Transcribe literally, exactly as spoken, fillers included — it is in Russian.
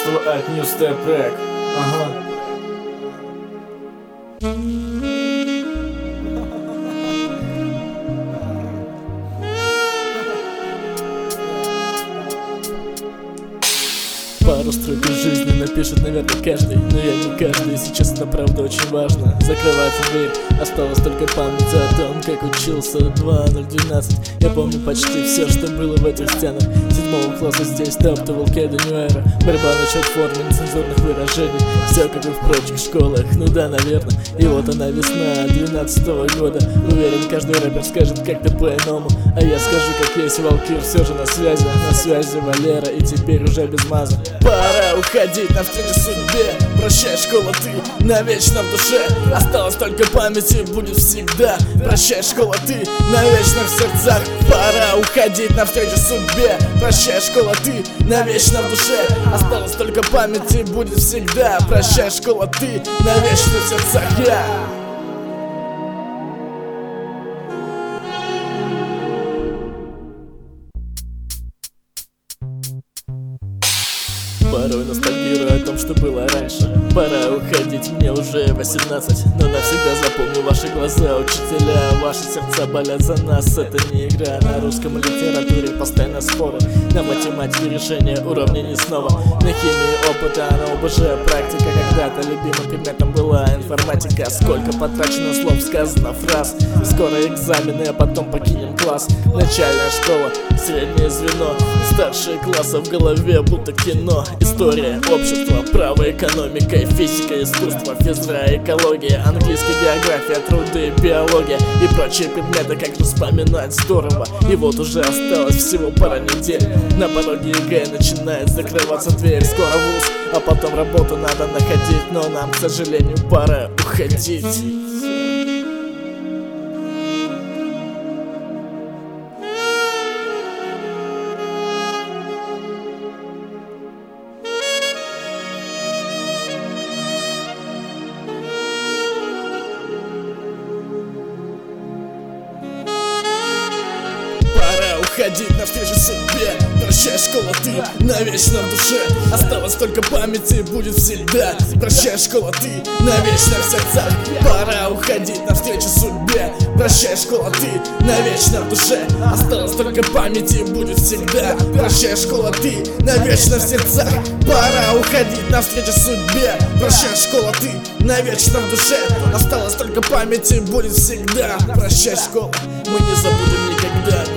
авторство от New Step Rec. Ага. Пару строк из жизни напишет, наверное, каждый. Но я не каждый, сейчас это правда очень важно. Закрывается дверь, осталось только память о том, как учился два ноль двенадцать. Я помню почти все, что было в этих стенах. Седьмого класса здесь топтывал кеды Нью-Эра. Борьба насчет формы нецензурных выражений. Все как и в прочих школах, ну да, наверное. И вот она весна двенадцатого года. Уверен, каждый рэпер скажет как-то по-иному. А я скажу, как есть, Валкир все же на связи. На связи Валера, и теперь уже без маза. Пора уходить навстречу судьбе. Прощай, школа, ты навечно в душе. Осталось только памяти, будет всегда. Прощай, школа, ты навечно в сердцах. Пора уходить навстречу судьбе. Прощай, школа, ты навечно в душе. Осталось только памяти, будет всегда. Прощай, школа, ты навечно в сердцах. Я порой ностальгирую о том, что было раньше. Пора уходить, мне уже восемнадцать. Но навсегда запомню ваши глаза, учителя. Ваши сердца болят за нас. Это не игра, на русском литературе постоянно споры. На математике решение уравнений снова. На химии опыта, на ОБЖ практика. Когда-то любимым предметом была информатика. Сколько потрачено слов, сказано фраз. Скоро экзамены, а потом покинем класс. Начальная школа, среднее звено. Старшие классы в голове будто кино. История, общество, право, экономика и физика, искусство, физра, экология, английский, география, труды, биология и прочие предметы, как же вспоминать здорово. И вот уже осталось всего пара недель. На пороге ЕГЭ начинает закрываться дверь. Скоро вуз, а потом работу надо находить. Но нам, к сожалению, пора уходить. Уходить навстречу судьбе. Прощай, школа, ты навечно в душе. Осталось только памяти, будет всегда. Прощай, школа, ты навечно в сердцах. Пора уходить навстречу судьбе. Прощай, школа, ты навечно в душе. Осталось только памяти, будет всегда. Прощай, школа, ты навечно в сердцах. Пора уходить навстречу судьбе. Прощай, школа, ты навечно в душе. Осталось только памяти, будет всегда. Прощай, школа, мы не забудем никогда.